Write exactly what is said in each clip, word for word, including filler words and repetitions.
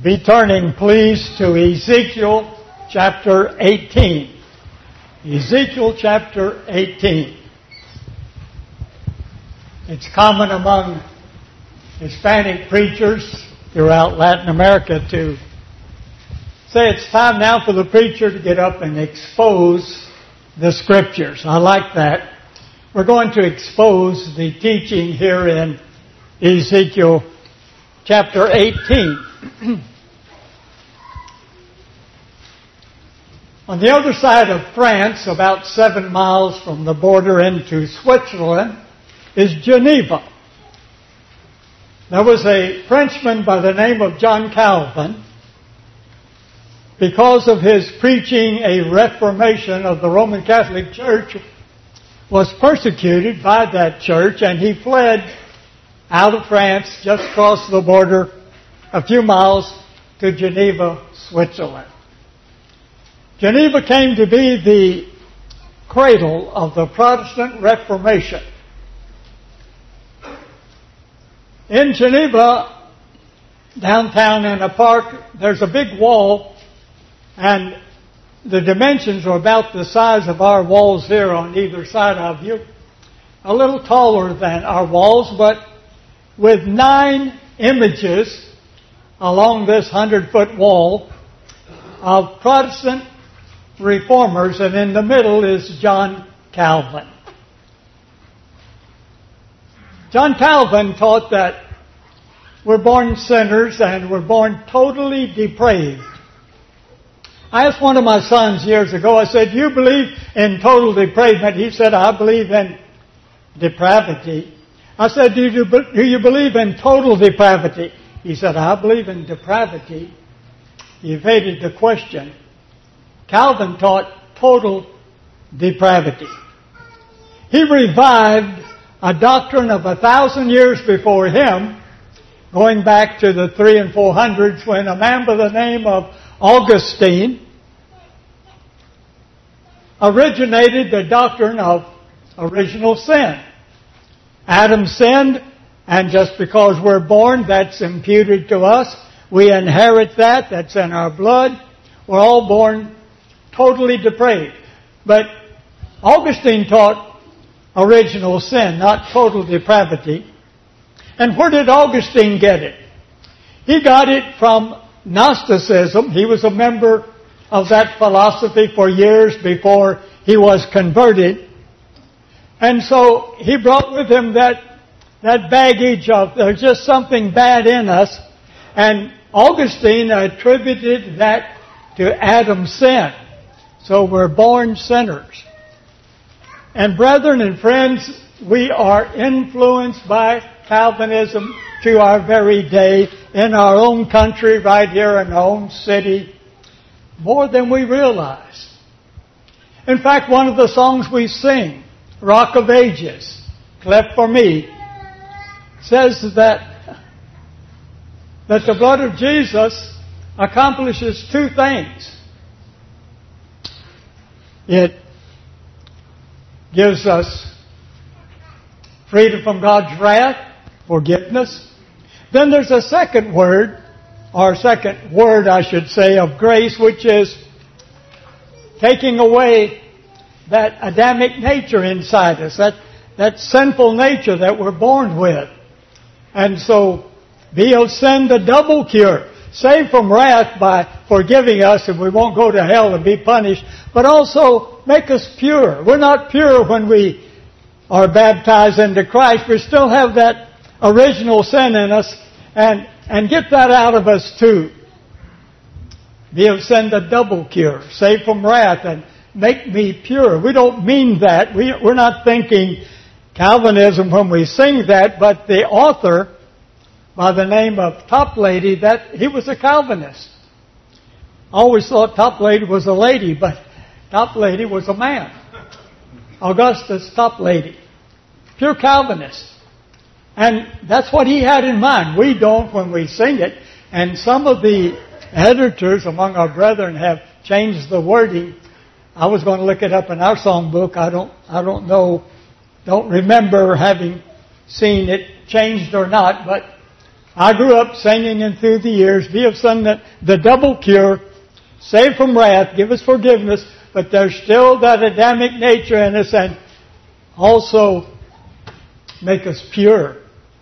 Be turning, please, to Ezekiel chapter eighteen. Ezekiel chapter eighteen. It's common among Hispanic preachers throughout Latin America to say it's time now for the preacher to get up and expose the Scriptures. I like that. We're going to expose the teaching here in Ezekiel chapter eighteen. On the other side of France, about seven miles from the border into Switzerland, is Geneva. There was a Frenchman by the name of John Calvin. Because of his preaching a reformation of the Roman Catholic Church, was persecuted by that church, and he fled out of France, just across the border, a few miles to Geneva, Switzerland. Geneva came to be the cradle of the Protestant Reformation. In Geneva, downtown in a park, there's a big wall, and the dimensions are about the size of our walls here on either side of you. A little taller than our walls, but with nine images along this hundred-foot wall of Protestant reformers, and in the middle is John Calvin. John Calvin taught that we're born sinners and we're born totally depraved. I asked one of my sons years ago, I said, "You believe in total depravement?" He said, "I believe in depravity." I said, do you, do you believe in total depravity? He said, "I believe in depravity." He evaded the question. Calvin taught total depravity. He revived a doctrine of a thousand years before him, going back to the three and four hundreds, when a man by the name of Augustine originated the doctrine of original sin. Adam sinned, and just because we're born, that's imputed to us. We inherit that. That's in our blood. We're all born totally depraved. But Augustine taught original sin, not total depravity. And where did Augustine get it? He got it from Gnosticism. He was a member of that philosophy for years before he was converted. And so he brought with him that, that baggage of there's just something bad in us. And Augustine attributed that to Adam's sin. So we're born sinners. And brethren and friends, we are influenced by Calvinism to our very day in our own country, right here in our own city, more than we realize. In fact, one of the songs we sing, Rock of Ages, Cleft for Me, says that, that the blood of Jesus accomplishes two things. It gives us freedom from God's wrath, forgiveness. Then there's a second word, or second word, I should say, of grace, which is taking away that Adamic nature inside us, that, that sinful nature that we're born with. And so, He'll send a double cure. Save from wrath by forgiving us, and we won't go to hell and be punished, but also make us pure. We're not pure when we are baptized into Christ. We still have that original sin in us, and, and get that out of us too. He'll send a double cure. Save from wrath and make me pure. We don't mean that. We, we're not thinking Calvinism when we sing that, but the author, by the name of Toplady, that he was a Calvinist. I always thought Toplady was a lady, but Toplady was a man. Augustus Toplady. Pure Calvinist. And that's what he had in mind. We don't when we sing it. And some of the editors among our brethren have changed the wording. I was going to look it up in our songbook. I don't, I don't know, don't remember having seen it changed or not, but I grew up singing and through the years, we have sung the, the double cure, save from wrath, give us forgiveness, but there's still that Adamic nature in us and also make us pure.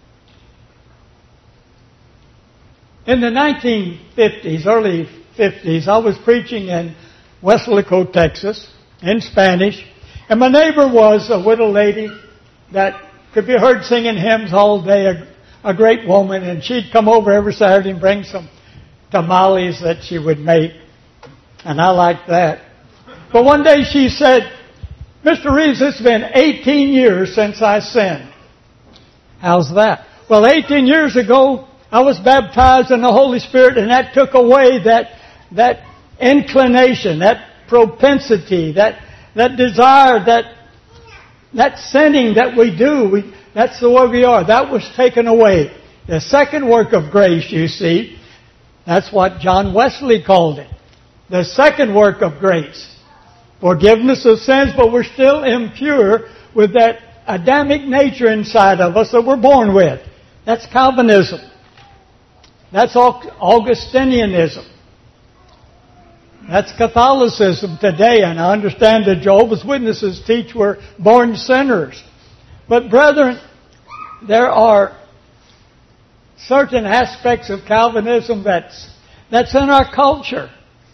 In the nineteen fifties, early fifties, I was preaching in Weslaco, Texas, in Spanish, and my neighbor was a widow lady that could be heard singing hymns all day, a, a great woman, and she'd come over every Saturday and bring some tamales that she would make, and I liked that. But one day she said, Mister Reeves, it's been eighteen years since I sinned. How's that? Well, eighteen years ago, I was baptized in the Holy Spirit, and that took away that that inclination, that propensity, that that desire, that that sinning that we do. We, that's the way we are. That was taken away. The second work of grace, you see, that's what John Wesley called it. The second work of grace. Forgiveness of sins, but we're still impure with that Adamic nature inside of us that we're born with. That's Calvinism. That's Augustinianism. That's Catholicism today, and I understand the Jehovah's Witnesses teach we're born sinners. But brethren, there are certain aspects of Calvinism that's, that's in our culture.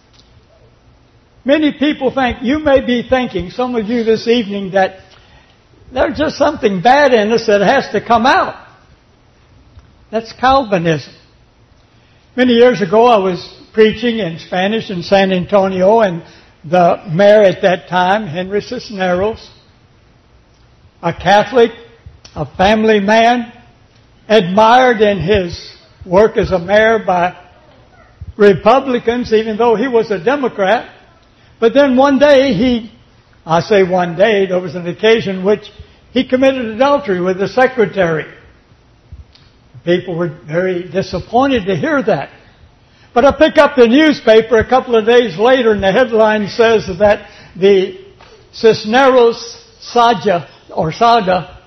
Many people think, you may be thinking, some of you this evening, that there's just something bad in us that has to come out. That's Calvinism. Many years ago, I was preaching in Spanish in San Antonio, and the mayor at that time, Henry Cisneros, a Catholic, a family man, admired in his work as a mayor by Republicans, even though he was a Democrat. But then one day he, I say one day, there was an occasion which he committed adultery with the secretary. People were very disappointed to hear that. But I pick up the newspaper a couple of days later, and the headline says that the Cisneros saga, or saga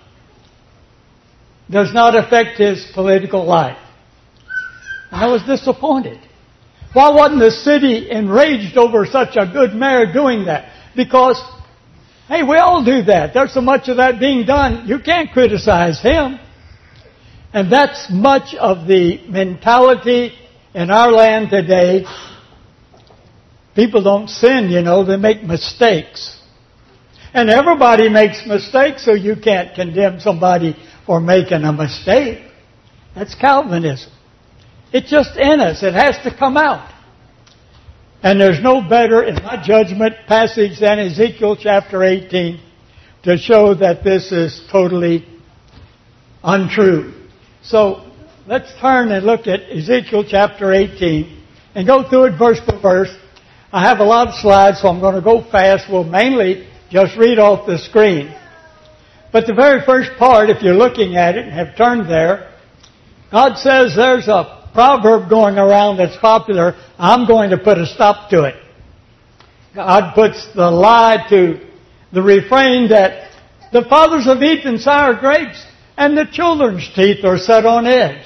does not affect his political life. And I was disappointed. Why wasn't the city enraged over such a good mayor doing that? Because, hey, we all do that. There's so much of that being done, you can't criticize him. And that's much of the mentality in our land today. People don't sin, you know, they make mistakes. And everybody makes mistakes, so you can't condemn somebody for making a mistake. That's Calvinism. It's just in us. It has to come out. And there's no better, in my judgment, passage than Ezekiel chapter eighteen to show that this is totally untrue. So let's turn and look at Ezekiel chapter eighteen and go through it verse by verse. I have a lot of slides, so I'm going to go fast. We'll mainly just read off the screen. But the very first part, if you're looking at it and have turned there, God says there's a proverb going around that's popular. I'm going to put a stop to it. God puts the lie to the refrain that the fathers have eaten sour grapes and the children's teeth are set on edge.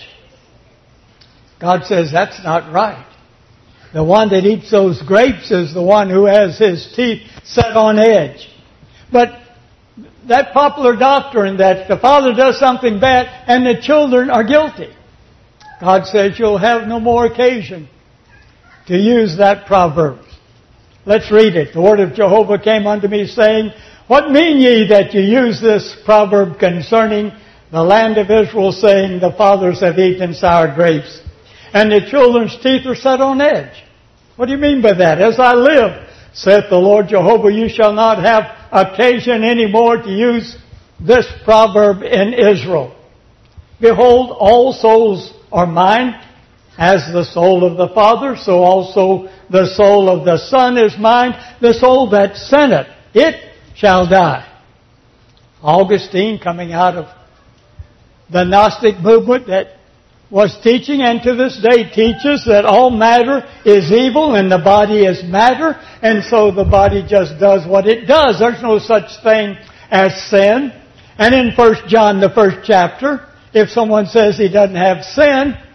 God says that's not right. The one that eats those grapes is the one who has his teeth set on edge. But that popular doctrine that the father does something bad and the children are guilty, God says you'll have no more occasion to use that proverb. Let's read it. The word of Jehovah came unto me, saying, What mean ye that you use this proverb concerning the land of Israel, saying, The fathers have eaten sour grapes, and the children's teeth are set on edge? What do you mean by that? As I live, saith the Lord Jehovah, you shall not have occasion any more to use this proverb in Israel. Behold, all souls are mine. As the soul of the Father, so also the soul of the Son is mine. The soul that sinneth, it shall die. Augustine, coming out of the Gnostic movement that was teaching, and to this day teaches, that all matter is evil and the body is matter, and so the body just does what it does. There's no such thing as sin. And in First John, the first chapter, if someone says he doesn't have sin,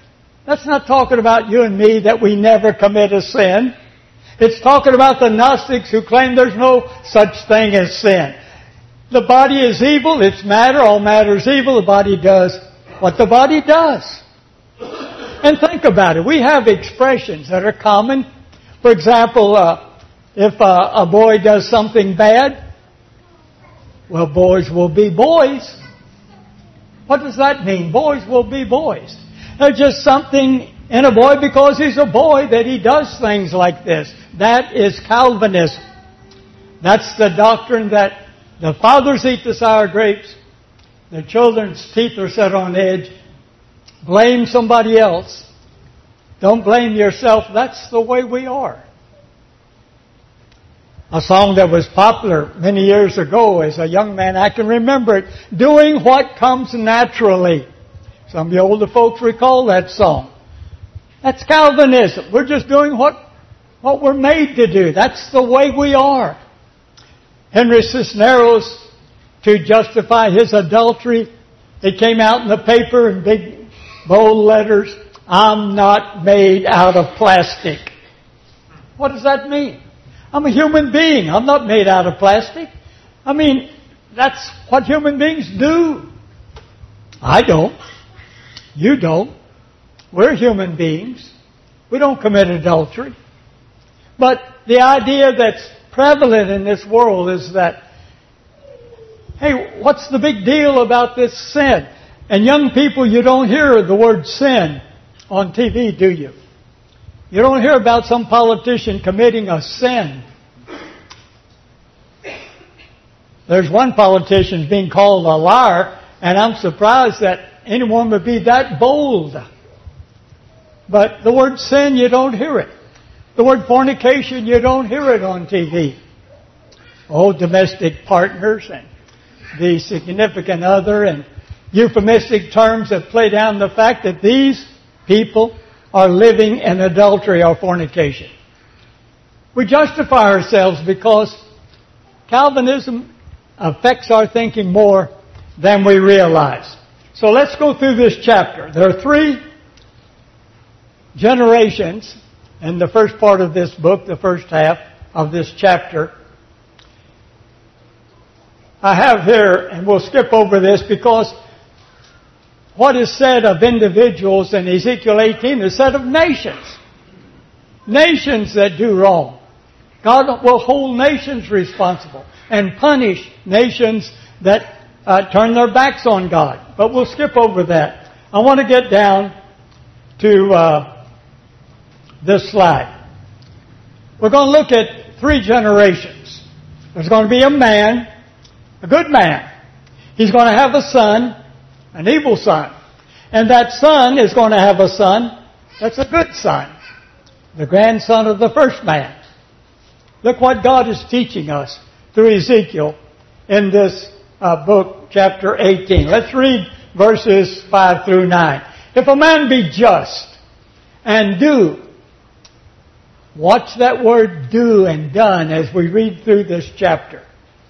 That's not talking about you and me that we never commit a sin. It's talking about the Gnostics who claim there's no such thing as sin. The body is evil, it's matter, all matter is evil, the body does what the body does. And think about it, we have expressions that are common. For example, uh, if uh, a boy does something bad, well, boys will be boys. What does that mean? Boys will be boys. There's just something in a boy because he's a boy that he does things like this. That is Calvinism. That's the doctrine that the fathers eat the sour grapes, the children's teeth are set on edge. Blame somebody else. Don't blame yourself. That's the way we are. A song that was popular many years ago as a young man, I can remember it, doing what comes naturally. Some of the older folks recall that song. That's Calvinism. We're just doing what, what we're made to do. That's the way we are. Henry Cisneros, to justify his adultery, it came out in the paper in big, bold letters, I'm not made out of plastic. What does that mean? I'm a human being. I'm not made out of plastic. I mean, that's what human beings do. I don't. You don't. We're human beings. We don't commit adultery. But the idea that's prevalent in this world is that, hey, what's the big deal about this sin? And young people, you don't hear the word sin on T V, do you? You don't hear about some politician committing a sin. There's one politician being called a liar, and I'm surprised that anyone would be that bold. But the word sin, you don't hear it. The word fornication, you don't hear it on T V. Oh, domestic partners and the significant other and euphemistic terms that play down the fact that these people are living in adultery or fornication. We justify ourselves because Calvinism affects our thinking more than we realize. So let's go through this chapter. There are three generations in the first part of this book, the first half of this chapter. I have here, and we'll skip over this because what is said of individuals in Ezekiel eighteen is said of nations. Nations that do wrong. God will hold nations responsible and punish nations that uh, turn their backs on God. But we'll skip over that. I want to get down to uh, this slide. We're going to look at three generations. There's going to be a man, a good man. He's going to have a son, an evil son. And that son is going to have a son that's a good son, the grandson of the first man. Look what God is teaching us through Ezekiel in this uh, book, chapter eighteen. Let's read verses five through nine. If a man be just and do, watch that word do and done as we read through this chapter.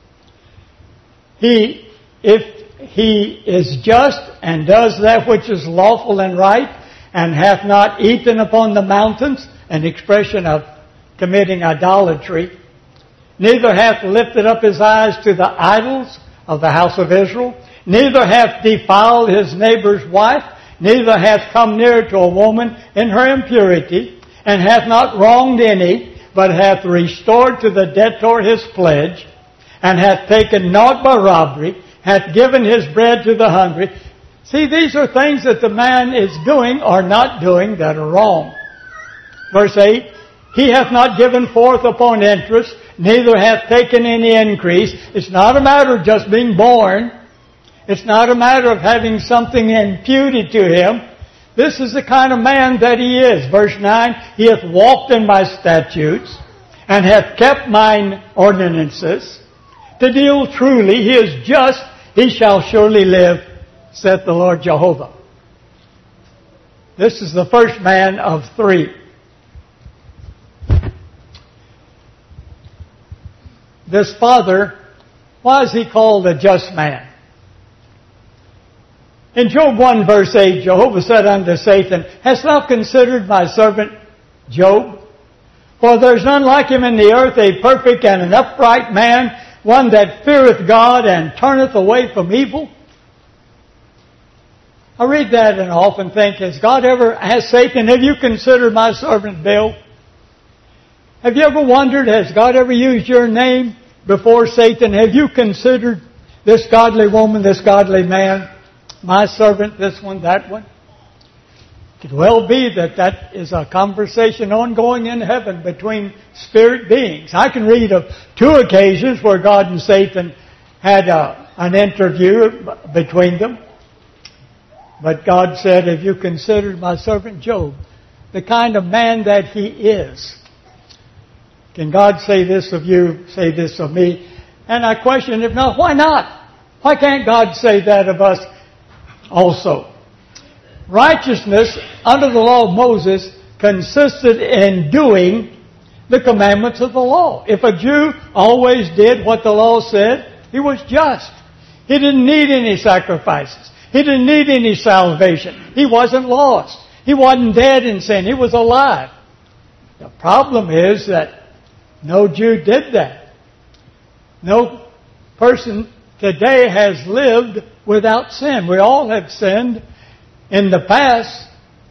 He, if he is just and does that which is lawful and right, and hath not eaten upon the mountains, an expression of committing idolatry, neither hath lifted up his eyes to the idols of the house of Israel, neither hath defiled his neighbor's wife, neither hath come near to a woman in her impurity, and hath not wronged any, but hath restored to the debtor his pledge, and hath taken naught by robbery, hath given his bread to the hungry. See, these are things that the man is doing or not doing that are wrong. Verse eight, he hath not given forth upon interest, neither hath taken any increase. It's not a matter of just being born. It's not a matter of having something imputed to him. This is the kind of man that he is. Verse nine, he hath walked in my statutes, and hath kept mine ordinances. To deal truly, he is just, he shall surely live, saith the Lord Jehovah. This is the first man of three. This father, why is he called a just man? In Job one verse eight, Jehovah said unto Satan, Hast thou considered my servant Job? For there is none like him in the earth, a perfect and an upright man, one that feareth God and turneth away from evil. I read that and I often think, has God ever asked Satan, have you considered my servant Bill? Have you ever wondered, has God ever used your name before Satan? Have you considered this godly woman, this godly man, my servant, this one, that one? It could well be that that is a conversation ongoing in heaven between spirit beings. I can read of two occasions where God and Satan had a, an interview between them. But God said, have you considered my servant Job, the kind of man that he is? Can God say this of you, say this of me? And I question, if not, why not? Why can't God say that of us also? Righteousness under the law of Moses consisted in doing the commandments of the law. If a Jew always did what the law said, he was just. He didn't need any sacrifices. He didn't need any salvation. He wasn't lost. He wasn't dead in sin. He was alive. The problem is that no Jew did that. No person today has lived without sin. We all have sinned in the past.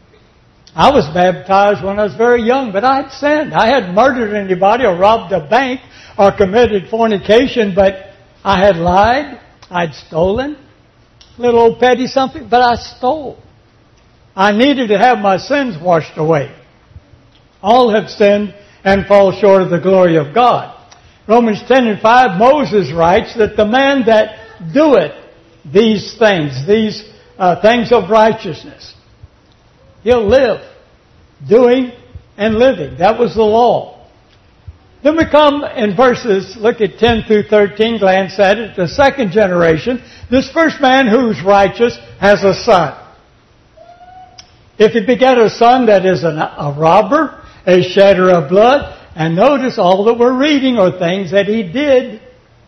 I was baptized when I was very young, but I had sinned. I hadn't murdered anybody or robbed a bank or committed fornication, but I had lied. I'd stolen. Little old petty something, but I stole. I needed to have my sins washed away. All have sinned and fall short of the glory of God. Romans ten and five, Moses writes that the man that doeth these things, these uh, things of righteousness, he'll live doing and living. That was the law. Then we come in verses, look at ten through thirteen, glance at it, the second generation. This first man who's righteous has a son. If he begat a son that is an, a robber, a shedder of blood, and notice all that we're reading are things that he did.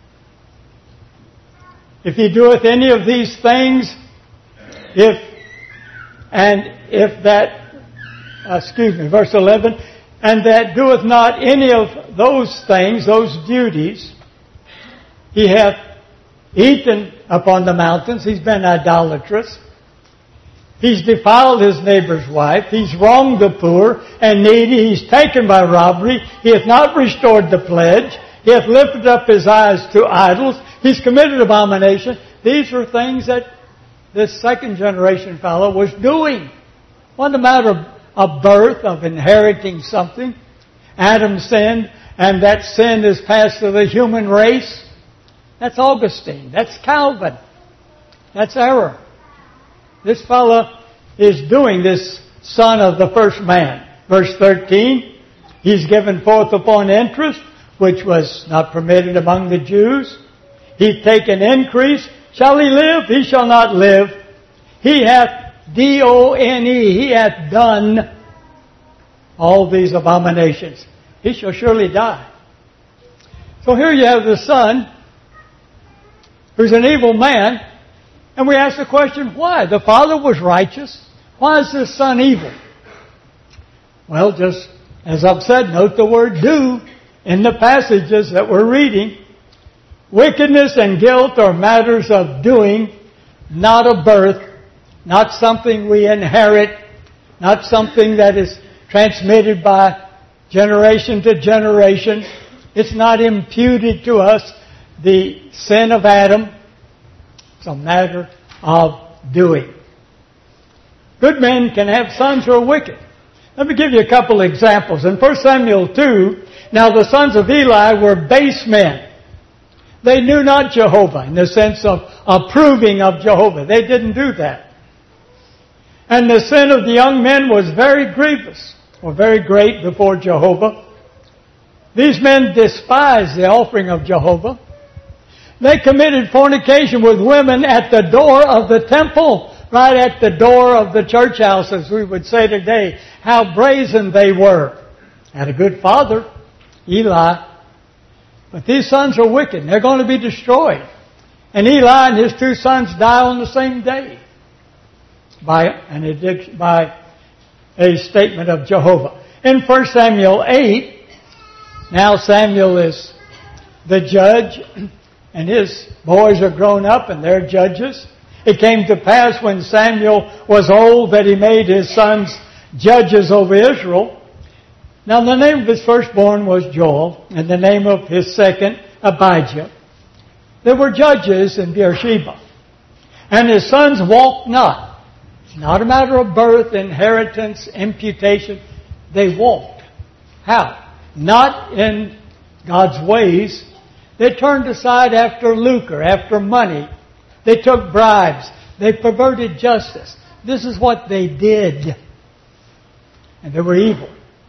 If he doeth any of these things, if, and if that, uh, excuse me, verse eleven, and that doeth not any of those things, those duties, he hath eaten upon the mountains, he's been idolatrous, he's defiled his neighbor's wife, he's wronged the poor and needy, he's taken by robbery, he hath not restored the pledge, he hath lifted up his eyes to idols, he's committed abomination. These are things that this second generation fellow was doing. It wasn't a matter of of birth, of inheriting something. Adam sinned, and that sin is passed to the human race. That's Augustine. That's Calvin. That's error. This fellow is doing this son of the first man. Verse thirteen, he's given forth upon interest, which was not permitted among the Jews. He's taken increase. Shall he live? He shall not live. He hath D O N E, he hath done all these abominations. He shall surely die. So here you have the son, who's an evil man, and we ask the question, why? The father was righteous. Why is this son evil? Well, just as I've said, note the word do in the passages that we're reading. Wickedness and guilt are matters of doing, not of birth. Not something we inherit, not something that is transmitted by generation to generation. It's not imputed to us, the sin of Adam. It's a matter of doing. Good men can have sons who are wicked. Let me give you a couple examples. In First Samuel two, now the sons of Eli were base men. They knew not Jehovah in the sense of approving of Jehovah. They didn't do that. And the sin of the young men was very grievous, or very great before Jehovah. These men despised the offering of Jehovah. They committed fornication with women at the door of the temple, right at the door of the church house, as we would say today. How brazen they were. Had a good father, Eli. But these sons are wicked. They're going to be destroyed. And Eli and his two sons die on the same day. by an addiction, by a statement of Jehovah. In First Samuel eight, now Samuel is the judge, and his boys are grown up and they're judges. It came to pass when Samuel was old that he made his sons judges over Israel. Now the name of his firstborn was Joel, and the name of his second, Abijah. There were judges in Beersheba. And his sons walked not. It's not a matter of birth, inheritance, imputation. They walked. How? Not in God's ways. They turned aside after lucre, after money. They took bribes. They perverted justice. This is what they did. And they were evil.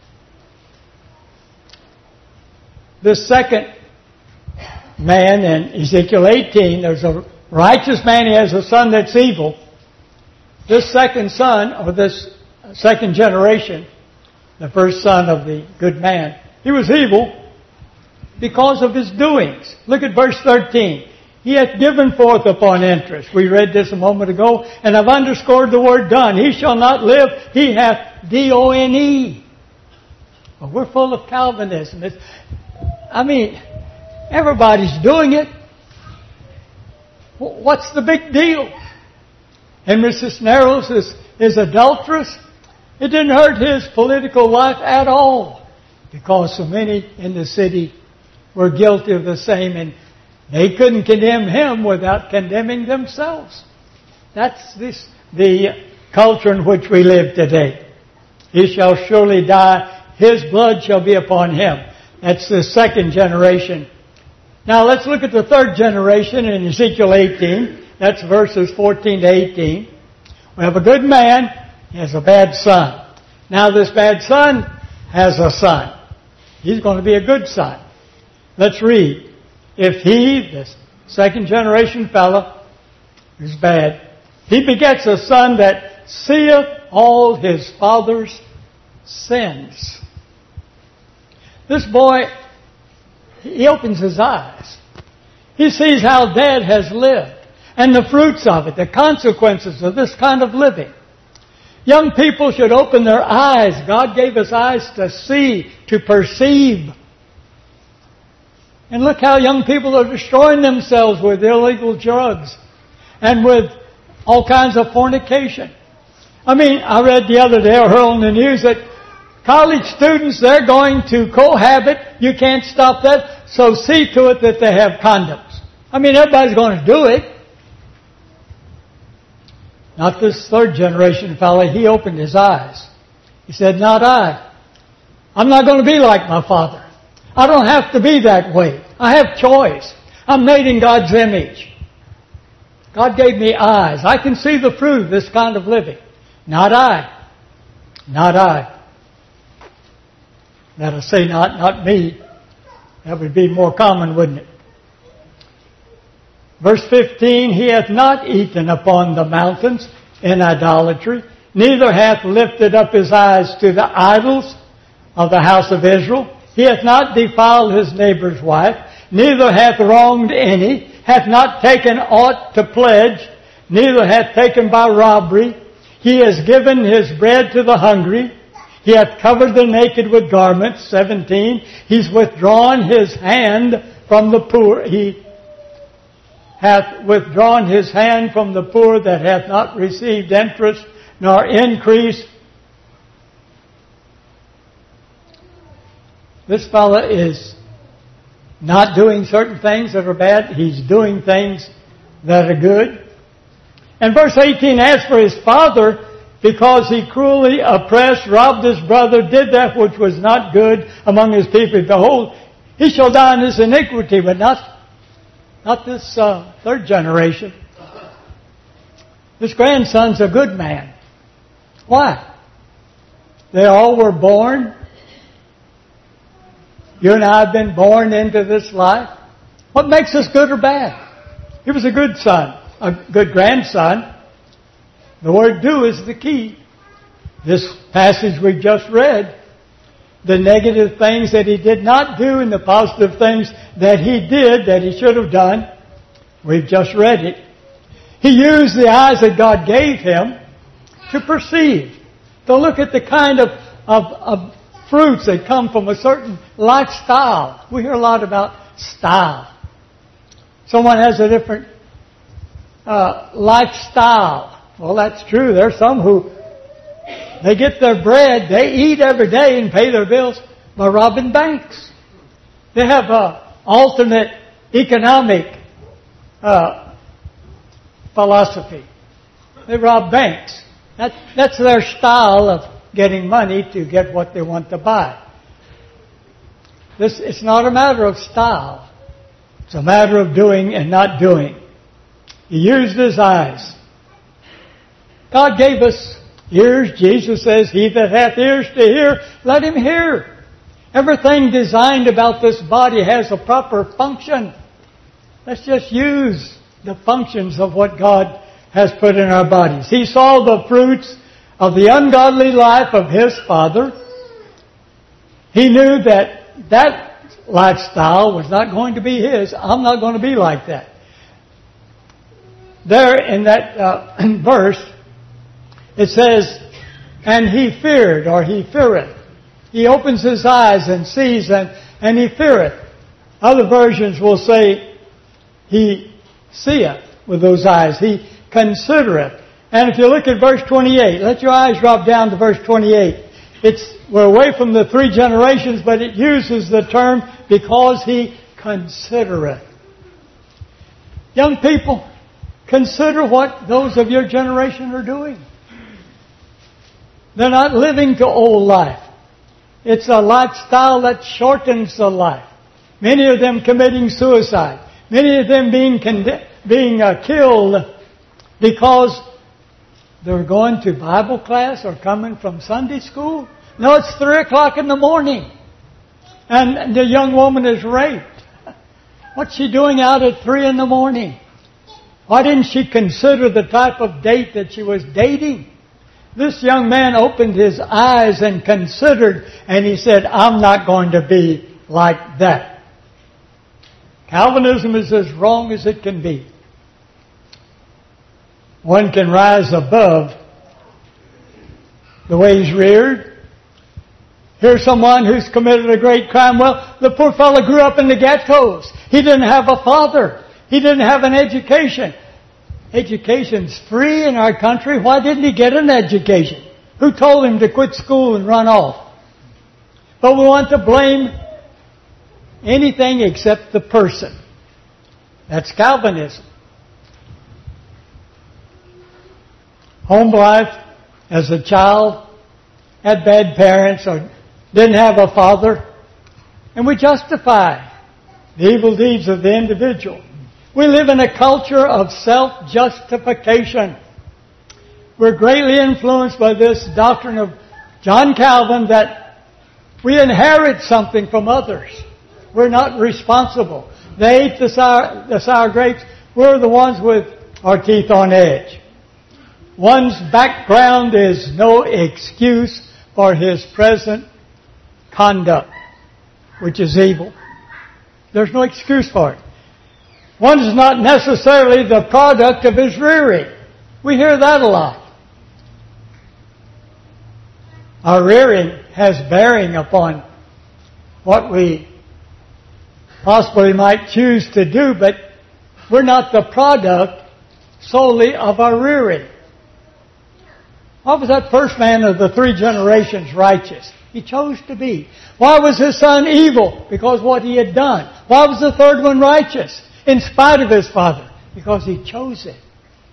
The second man in Ezekiel eighteen, there's a righteous man, he has a son that's evil. This second son, or this second generation, the first son of the good man, he was evil because of his doings. Look at verse thirteen. He hath given forth upon interest. We read this a moment ago, and I've underscored the word done. He shall not live. He hath D O N E. Well, we're full of Calvinism. It's, I mean, everybody's doing it. What's the big deal? Henry Cisneros is, is adulterous. It didn't hurt his political life at all because so many in the city were guilty of the same, and they couldn't condemn him without condemning themselves. That's this, the culture in which we live today. He shall surely die. His blood shall be upon him. That's the second generation. Now let's look at the third generation in Ezekiel eighteen. That's verses fourteen to eighteen. We have a good man. He has a bad son. Now this bad son has a son. He's going to be a good son. Let's read. If he, this second generation fellow, is bad, he begets a son that seeth all his father's sins. This boy, he opens his eyes. He sees how Dad has lived and the fruits of it, the consequences of this kind of living. Young people should open their eyes. God gave us eyes to see, to perceive. And look how young people are destroying themselves with illegal drugs and with all kinds of fornication. I mean, I read the other day or heard on the news that college students, they're going to cohabit. You can't stop that. So see to it that they have condoms. I mean, everybody's going to do it. Not this third generation fellow. He opened his eyes. He said, not I. I'm not going to be like my father. I don't have to be that way. I have choice. I'm made in God's image. God gave me eyes. I can see the fruit of this kind of living. Not I. Not I. That'll say not, not me. That would be more common, wouldn't it? Verse fifteen, he hath not eaten upon the mountains in idolatry, neither hath lifted up his eyes to the idols of the house of Israel. He hath not defiled his neighbor's wife, neither hath wronged any, hath not taken aught to pledge, neither hath taken by robbery. He has given his bread to the hungry. He hath covered the naked with garments. seventeen. He's withdrawn his hand from the poor. He hath withdrawn his hand from the poor that hath not received interest nor increase. This fellow is not doing certain things that are bad. He's doing things that are good. And verse eighteen, as for his father, because he cruelly oppressed, robbed his brother, did that which was not good among his people, behold, he shall die in his iniquity, but not, not this uh, third generation. This grandson's a good man. Why? They all were born. You and I have been born into this life. What makes us good or bad? He was a good son, a good grandson. The word do is the key. This passage we just read, the negative things that he did not do and the positive things that he did that he should have done, we've just read it. He used the eyes that God gave him. to perceive, to look at the kind of, of, of fruits that come from a certain lifestyle. We hear a lot about style. Someone has a different uh, lifestyle. Well, that's true. There's some who, they get their bread, they eat every day and pay their bills by robbing banks. They have an alternate economic uh, philosophy. They rob banks. That, that's their style of getting money to get what they want to buy. This, it's not a matter of style. It's a matter of doing and not doing. He used his eyes. God gave us ears. Jesus says, he that hath ears to hear, let him hear. Everything designed about this body has a proper function. Let's just use the functions of what God has put in our bodies. He saw the fruits of the ungodly life of his father. He knew that that lifestyle was not going to be his. I'm not going to be like that. There in that uh, verse, it says, and he feared, or he feareth. He opens his eyes and sees, and, and he feareth. Other versions will say, he seeth with those eyes. He considereth. And if you look at verse twenty-eight, let your eyes drop down to verse twenty-eight. It's, we're away from the three generations, but it uses the term, because he considereth. Young people, consider what those of your generation are doing. They're not living to old life. It's a lifestyle that shortens the life. Many of them committing suicide. Many of them being conde- being uh, killed because they're going to Bible class or coming from Sunday school. No, it's three o'clock in the morning. And the young woman is raped. What's she doing out at three in the morning? Why didn't she consider the type of date that she was dating? This young man opened his eyes and considered, and he said, I'm not going to be like that. Calvinism is as wrong as it can be. One can rise above the way he's reared. Here's someone who's committed a great crime. Well, the poor fellow grew up in the ghettos. He didn't have a father. He didn't have an education. Education's free in our country. Why didn't he get an education? Who told him to quit school and run off? But we want to blame anything except the person. That's Calvinism. Home life as a child, had bad parents or didn't have a father, and we justify the evil deeds of the individual. We live in a culture of self-justification. We're greatly influenced by this doctrine of John Calvin that we inherit something from others. We're not responsible. They ate the sour, the sour grapes. We're the ones with our teeth on edge. One's background is no excuse for his present conduct, which is evil. There's no excuse for it. One is not necessarily the product of his rearing. We hear that a lot. Our rearing has bearing upon what we possibly might choose to do, but we're not the product solely of our rearing. Why was that first man of the three generations righteous? He chose to be. Why was his son evil? Because what he had done. Why was the third one righteous? In spite of his father. Because he chose it.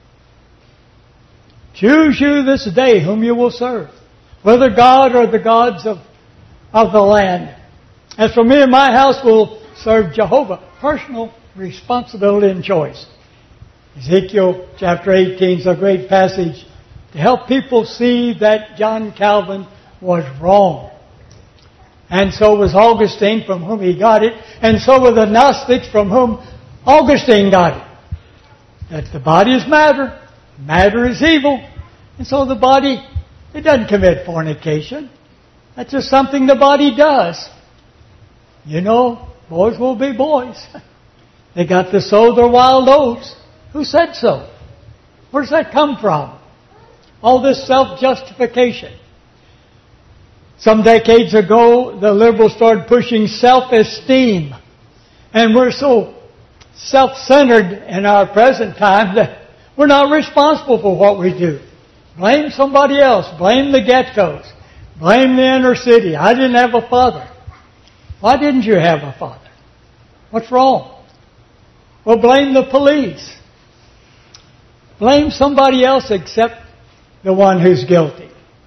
Choose you this day whom you will serve. Whether God or the gods of, of the land. As for me and my house, we'll serve Jehovah. Personal responsibility and choice. Ezekiel chapter eighteen is a great passage to help people see that John Calvin was wrong. And so was Augustine, from whom he got it. And so were the Gnostics, from whom Augustine got it. That the body is matter. Matter is evil. And so the body, it doesn't commit fornication. That's just something the body does. You know, boys will be boys. They got to sow their wild oats. Who said so? Where does that come from? All this self-justification. Some decades ago, the liberals started pushing self-esteem. And we're so self-centered in our present time that we're not responsible for what we do. Blame somebody else. Blame the ghettos. Blame the inner city. I didn't have a father. Why didn't you have a father? What's wrong? Well, blame the police. Blame somebody else except the one who's guilty.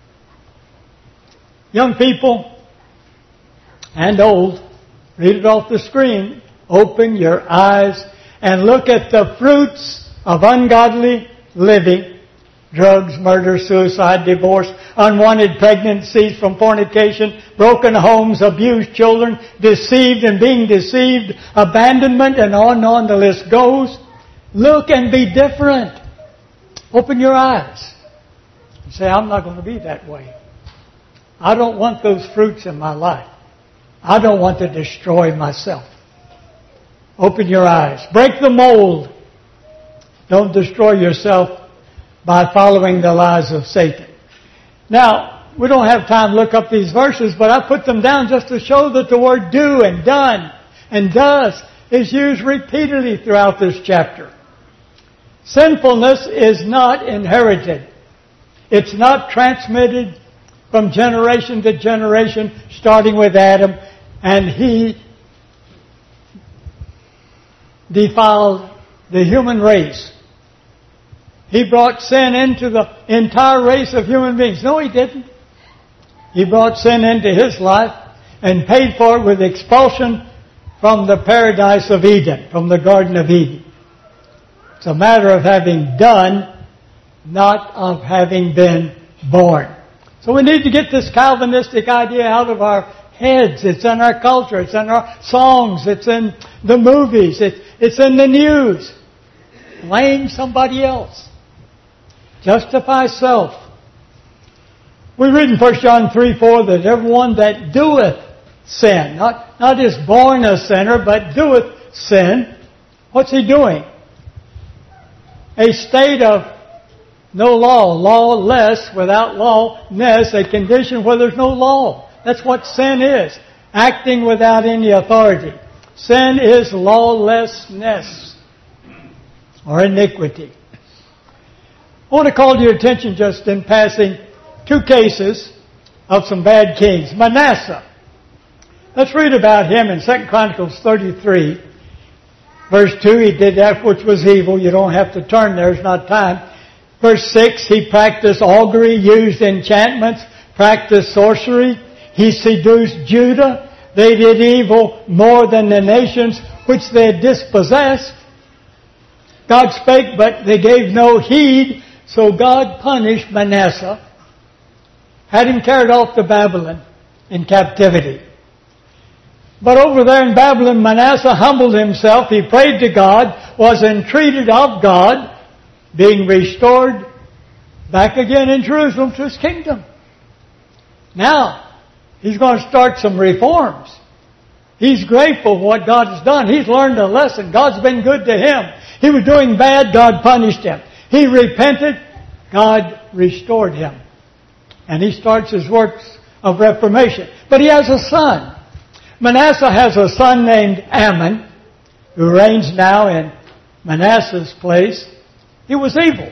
Young people and old, read it off the screen. Open your eyes and look at the fruits of ungodly living. Drugs, murder, suicide, divorce, unwanted pregnancies from fornication, broken homes, abused children, deceived and being deceived, abandonment, and on and on the list goes. Look and be different. Open your eyes. And say, I'm not going to be that way. I don't want those fruits in my life. I don't want to destroy myself. Open your eyes. Break the mold. Don't destroy yourself by following the lies of Satan. Now, we don't have time to look up these verses, but I put them down just to show that the word do and done and does is used repeatedly throughout this chapter. Sinfulness is not inherited. It's not transmitted from generation to generation, starting with Adam, and he defiled the human race. He brought sin into the entire race of human beings. No, he didn't. He brought sin into his life and paid for it with expulsion from the paradise of Eden, from the Garden of Eden. It's a matter of having done, not of having been born. So we need to get this Calvinistic idea out of our heads. It's in our culture. It's in our songs. It's in the movies. It's, it's in the news. Blame somebody else. Justify self. We read in First John three four that everyone that doeth sin, not, not is born a sinner, but doeth sin. What's he doing? A state of no law, lawless, without lawness, a condition where there's no law. That's what sin is. Acting without any authority. Sin is lawlessness or iniquity. I want to call to your attention just in passing two cases of some bad kings. Manasseh. Let's read about him in Second Chronicles thirty-three. Verse two, he did that which was evil. You don't have to turn there, it's not time. Verse six, he practiced augury, used enchantments, practiced sorcery. He seduced Judah. They did evil more than the nations which they had dispossessed. God spake, but they gave no heed. So God punished Manasseh, had him carried off to Babylon in captivity. But over there in Babylon, Manasseh humbled himself. He prayed to God, was entreated of God, being restored back again in Jerusalem to his kingdom. Now, he's going to start some reforms. He's grateful for what God has done. He's learned a lesson. God's been good to him. He was doing bad, God punished him. He repented, God restored him. And he starts his works of reformation. But he has a son. Manasseh has a son named Amon, who reigns now in Manasseh's place. He was evil.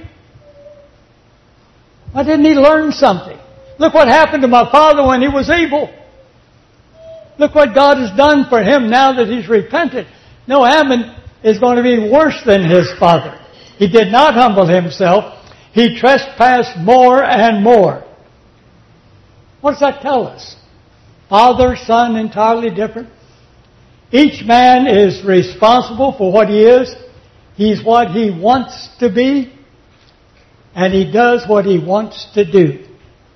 Why didn't he learn something? Look what happened to my father when he was evil. Look what God has done for him now that he's repented. No, Amon is going to be worse than his father. He did not humble himself. He trespassed more and more. What does that tell us? Father, son, entirely different. Each man is responsible for what he is. He's what he wants to be. And he does what he wants to do.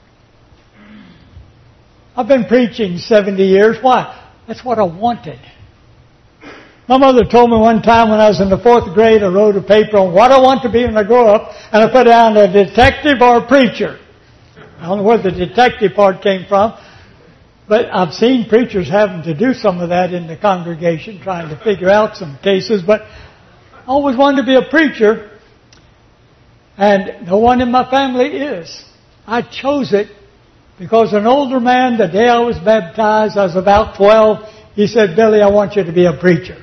I've been preaching seventy years. Why? That's what I wanted. My mother told me one time when I was in the fourth grade, I wrote a paper on what I want to be when I grow up, and I put down a detective or a preacher. I don't know where the detective part came from, but I've seen preachers having to do some of that in the congregation, trying to figure out some cases, but I always wanted to be a preacher. And no one in my family is. I chose it because an older man, the day I was baptized, I was about twelve, he said, Billy, I want you to be a preacher.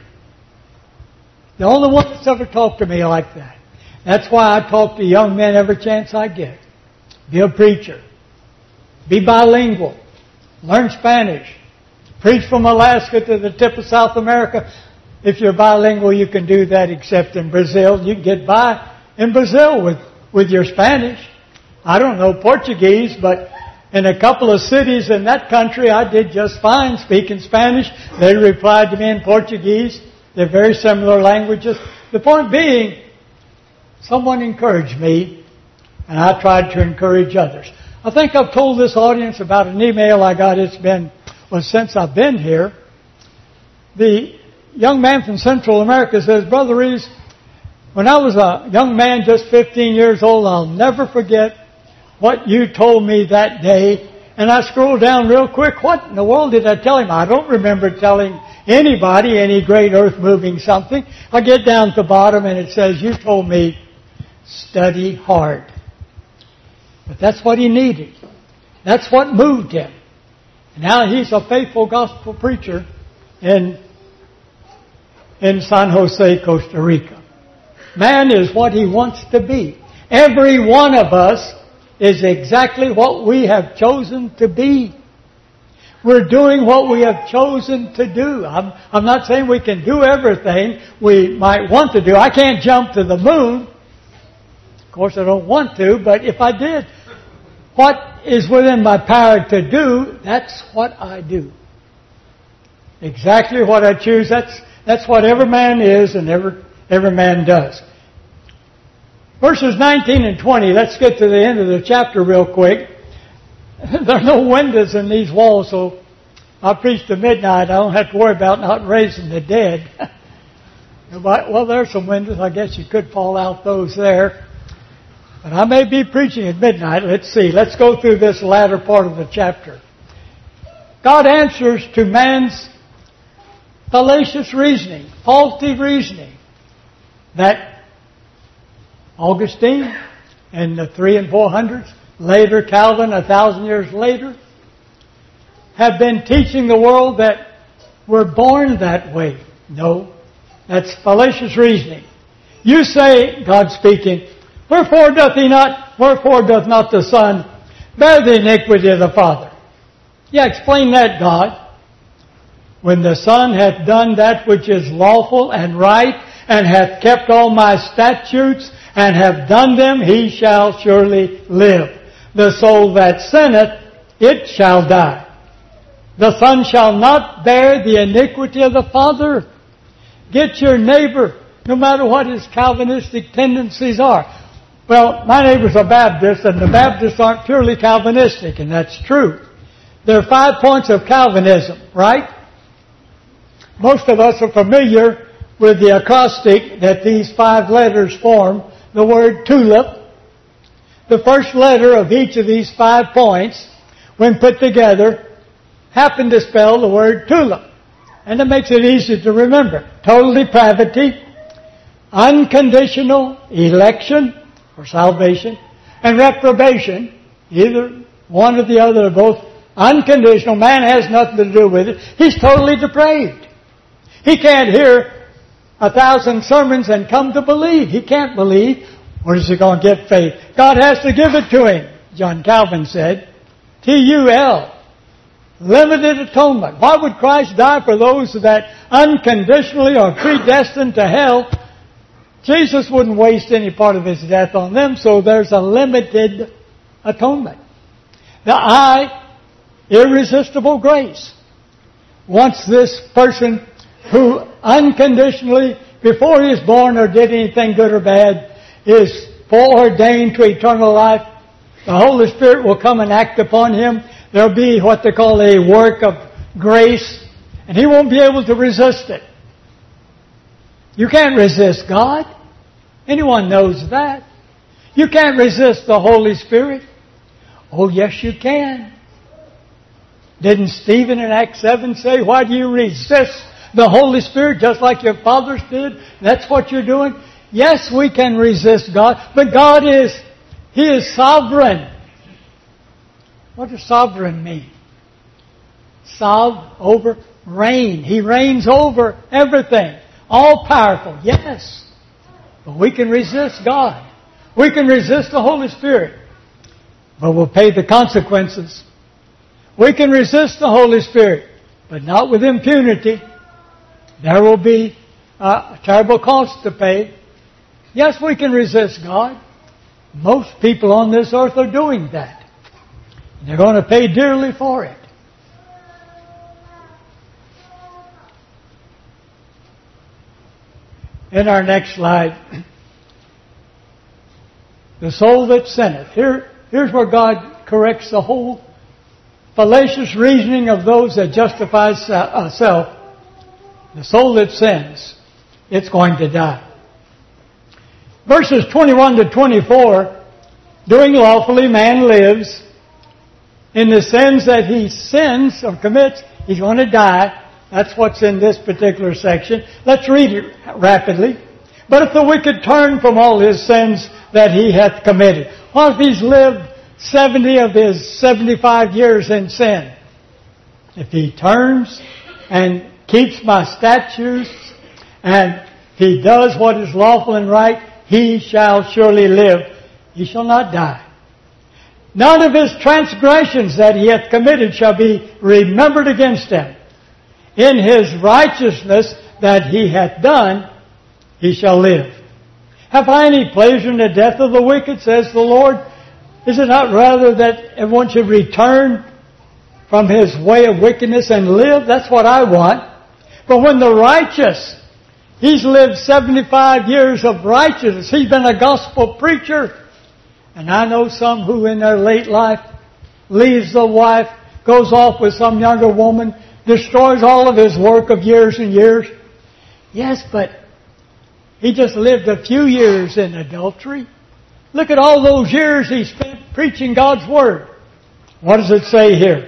The only one that's ever talked to me like that. That's why I talk to young men every chance I get. Be a preacher. Be bilingual. Learn Spanish. Preach from Alaska to the tip of South America. If you're bilingual, you can do that, except in Brazil. You can get by in Brazil with, with your Spanish. I don't know Portuguese, but in a couple of cities in that country, I did just fine speaking Spanish. They replied to me in Portuguese. They're very similar languages. The point being, someone encouraged me, and I tried to encourage others. I think I've told this audience about an email I got. It's been, well, since I've been here. The young man from Central America says, Brother Reeves, when I was a young man, just fifteen years old, I'll never forget what you told me that day. And I scrolled down real quick. What in the world did I tell him? I don't remember telling anybody any great earth-moving something. I get down at the bottom and it says, you told me, study hard. But that's what he needed. That's what moved him. Now he's a faithful gospel preacher in, in San Jose, Costa Rica. Man is what he wants to be. Every one of us is exactly what we have chosen to be. We're doing what we have chosen to do. I'm, I'm not saying we can do everything we might want to do. I can't jump to the moon. Of course, I don't want to, but if I did, what is within my power to do, that's what I do. Exactly what I choose. That's, that's what every man is and every, every man does. Verses nineteen and twenty, let's get to the end of the chapter real quick. There are no windows in these walls, so I preach to midnight. I don't have to worry about not raising the dead. Well, there are some windows. I guess you could fall out those there. But I may be preaching at midnight. Let's see. Let's go through this latter part of the chapter. God answers to man's fallacious reasoning, faulty reasoning, that Augustine in the three and four hundreds, later Calvin a thousand years later, have been teaching the world that we're born that way. No, that's fallacious reasoning. You say, God speaking, wherefore doth he not, wherefore doth not the Son bear the iniquity of the Father? Yeah, explain that, God. When the Son hath done that which is lawful and right, and hath kept all my statutes, and have done them, he shall surely live. The soul that sinneth, it shall die. The Son shall not bear the iniquity of the Father. Get your neighbor, no matter what his Calvinistic tendencies are. Well, my neighbor's a Baptist, and the Baptists aren't purely Calvinistic, and that's true. There are five points of Calvinism, right? Most of us are familiar with the acrostic that these five letters form, the word TULIP. The first letter of each of these five points, when put together, happen to spell the word tulip. And it makes it easy to remember. Total depravity, unconditional election or salvation, and reprobation, either one or the other, both unconditional. Man has nothing to do with it. He's totally depraved. He can't hear a thousand sermons and come to believe. He can't believe. Where is he going to get faith? God has to give it to him, John Calvin said. T U L. Limited atonement. Why would Christ die for those that unconditionally are predestined to hell? Jesus wouldn't waste any part of his death on them, so there's a limited atonement. The I, irresistible grace. Once this person who unconditionally, before he is born or did anything good or bad, is foreordained to eternal life, the Holy Spirit will come and act upon him. There'll be what they call a work of grace, and he won't be able to resist it. You can't resist God. Anyone knows that. You can't resist the Holy Spirit. Oh, yes, you can. Didn't Stephen in Acts seven say, why do you resist the Holy Spirit just like your fathers did? That's what you're doing. Yes, we can resist God, but God is, He is sovereign. What does sovereign mean? Sov, over, reign. He reigns over everything. All powerful, yes. But we can resist God. We can resist the Holy Spirit. But we'll pay the consequences. We can resist the Holy Spirit, but not with impunity. There will be a terrible cost to pay. Yes, we can resist God. Most people on this earth are doing that. They're going to pay dearly for it. In our next slide, the soul that sinneth. Here, here's where God corrects the whole fallacious reasoning of those that justify self. The soul that sins, it's going to die. Verses twenty-one to twenty-four, doing lawfully, man lives. In the sins that he sins or commits, he's going to die. That's what's in this particular section. Let's read it rapidly. But if the wicked turn from all his sins that he hath committed. What if he's lived seventy of his seventy-five years in sin? If he turns and keeps my statutes and he does what is lawful and right, he shall surely live. He shall not die. None of his transgressions that he hath committed shall be remembered against him. In his righteousness that he hath done, he shall live. Have I any pleasure in the death of the wicked, says the Lord? Is it not rather that everyone should return from his way of wickedness and live? That's what I want. But when the righteous, he's lived seventy-five years of righteousness. He's been a gospel preacher. And I know some who in their late life leaves the wife, goes off with some younger woman, destroys all of his work of years and years. Yes, but he just lived a few years in adultery. Look at all those years he spent preaching God's Word. What does it say here?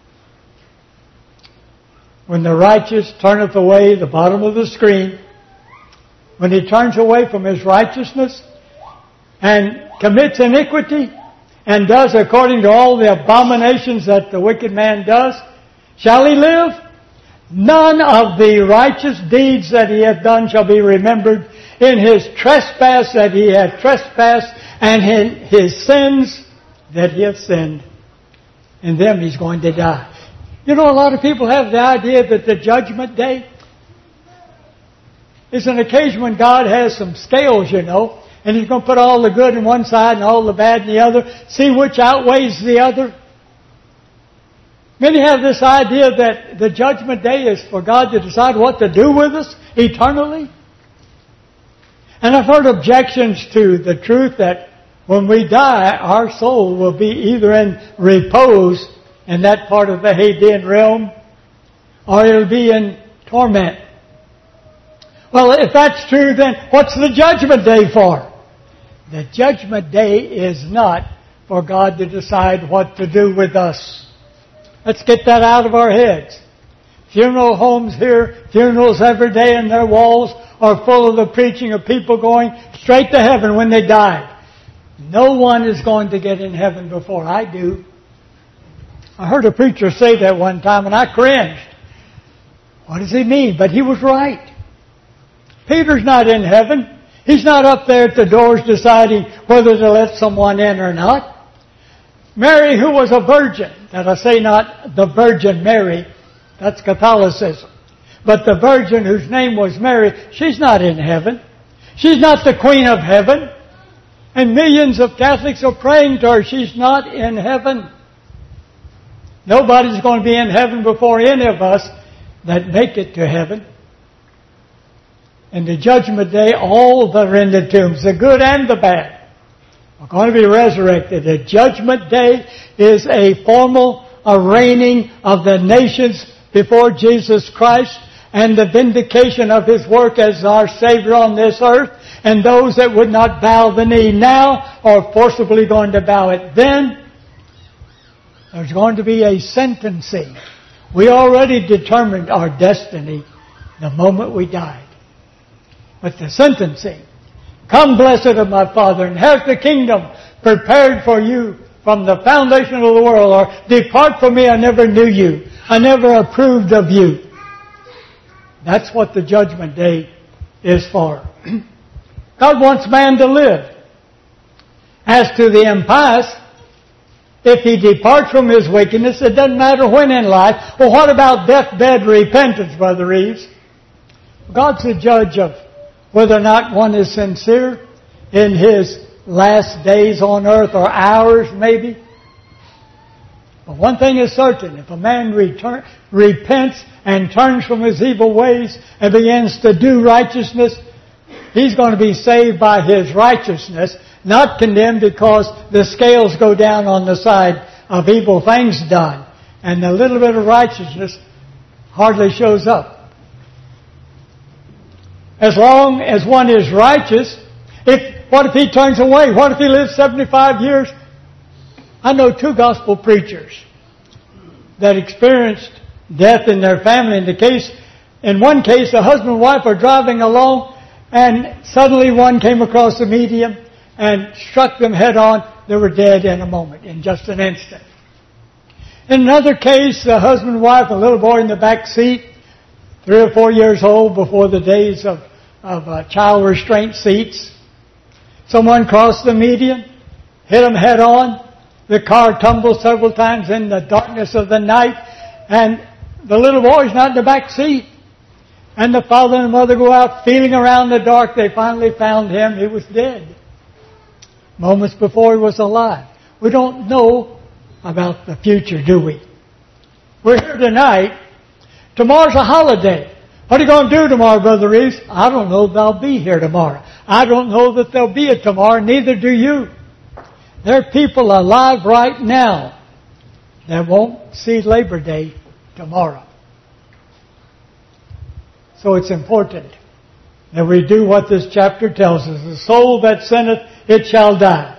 When the righteous turneth away, the bottom of the screen, when he turns away from his righteousness and commits iniquity and does according to all the abominations that the wicked man does, shall he live? None of the righteous deeds that he hath done shall be remembered. In his trespass that he hath trespassed, and in his sins that he hath sinned, in them he's going to die. You know, a lot of people have the idea that the judgment day is an occasion when God has some scales, you know, and He's going to put all the good in one side and all the bad in the other, see which outweighs the other. Many have this idea that the judgment day is for God to decide what to do with us eternally. And I've heard objections to the truth that when we die, our soul will be either in repose in that part of the Hadean realm, or it'll be in torment. Well, if that's true, then what's the judgment day for? The judgment day is not for God to decide what to do with us. Let's get that out of our heads. Funeral homes here, funerals every day, and their walls are full of the preaching of people going straight to heaven when they die. No one is going to get in heaven before I do. I heard a preacher say that one time, and I cringed. What does he mean? But he was right. Peter's not in heaven. He's not up there at the doors deciding whether to let someone in or not. Mary, who was a virgin, that I say not the Virgin Mary, that's Catholicism, but the virgin whose name was Mary, she's not in heaven. She's not the Queen of Heaven. And millions of Catholics are praying to her. She's not in heaven. Nobody's going to be in heaven before any of us that make it to heaven. In the judgment day, all that are in the tombs, the good and the bad, are going to be resurrected. The judgment day is a formal arraigning of the nations before Jesus Christ and the vindication of His work as our Savior on this earth. And those that would not bow the knee now are forcibly going to bow it then. There's going to be a sentencing. We already determined our destiny the moment we died. But the sentencing, Come, blessed of my Father, and have the kingdom prepared for you from the foundation of the world. Or depart from me, I never knew you. I never approved of you. That's what the judgment day is for. God wants man to live. As to the impious, if he departs from his wickedness, it doesn't matter when in life. Well, what about deathbed repentance, Brother Reeves? God's the judge of whether or not one is sincere in his last days on earth, or hours maybe. But one thing is certain, if a man return, repents and turns from his evil ways and begins to do righteousness, he's going to be saved by his righteousness, not condemned because the scales go down on the side of evil things done. And the little bit of righteousness hardly shows up. As long as one is righteous, if what if he turns away? What if he lives seventy-five years? I know two gospel preachers that experienced death in their family. In the case, in one case, the husband and wife are driving along, and suddenly one came across the median and struck them head on. They were dead in a moment, in just an instant. In another case, the husband and wife, a little boy in the back seat, three or four years old, before the days of, of uh, child restraint seats. Someone crossed the median, hit them head on. The car tumbled several times in the darkness of the night, and the little boy's not in the back seat. And the father and mother go out feeling around in the dark. They finally found him. He was dead. Moments before he was alive. We don't know about the future, do we? We're here tonight. Tomorrow's a holiday. What are you going to do tomorrow, Brother Reeves? I don't know that I'll be here tomorrow. I don't know that there'll be a tomorrow. Neither do you. There are people alive right now that won't see Labor Day tomorrow. So it's important that we do what this chapter tells us. The soul that sinneth, it shall die.